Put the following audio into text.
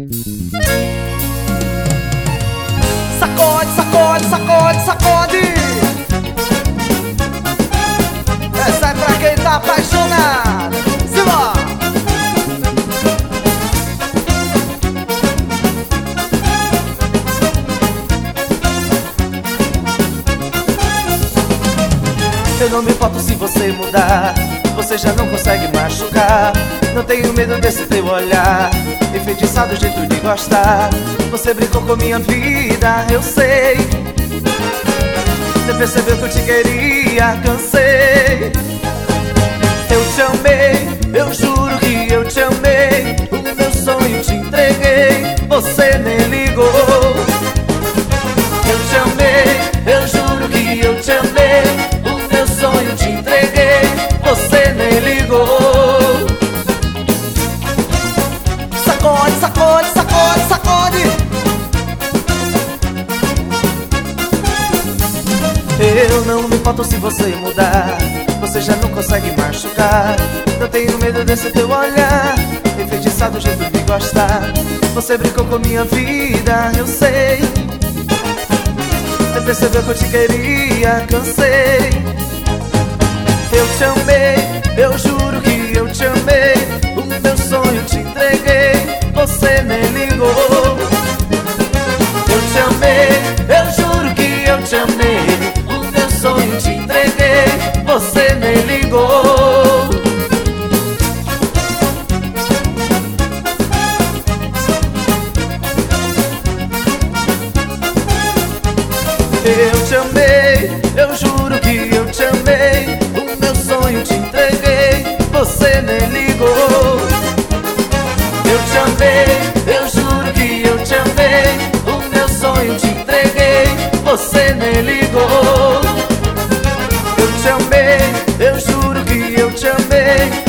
Sacode, sacode, sacode, sacode. Essa é pra quem tá apaixonado. Simbora! Eu não me importo se você mudar, você já não consegue machucar. Não tenho medo desse teu olhar, enfeitiçado o jeito de gostar. Você brincou com minha vida, eu sei. Você percebeu que eu te queria, cansei. Eu te amei, eu juro que eu te amei. O meu sonho te entreguei, você nem ligou. Eu te amei, eu juro que eu te amei. O meu sonho te entreguei, você nem ligou. Sacode, sacode, sacode, sacode. Eu não me importo se você mudar, você já não consegue machucar. Não tenho medo desse teu olhar, enfeitiçado o jeito de gostar. Você brincou com minha vida, eu sei. Você percebeu que eu te queria, cansei. Eu te amei, eu juro que eu te amei. O meu sonho te entreguei, você nem ligou. Eu te amei, eu juro que eu te amei. O meu sonho te entreguei, você nem ligou. Eu te amei, eu juro que eu te amei. O meu sonho te entreguei, você nem ligou. Eu te amei, eu juro que eu te amei. O meu sonho te entreguei, você nem ligou. Eu te amei, eu juro que eu te amei.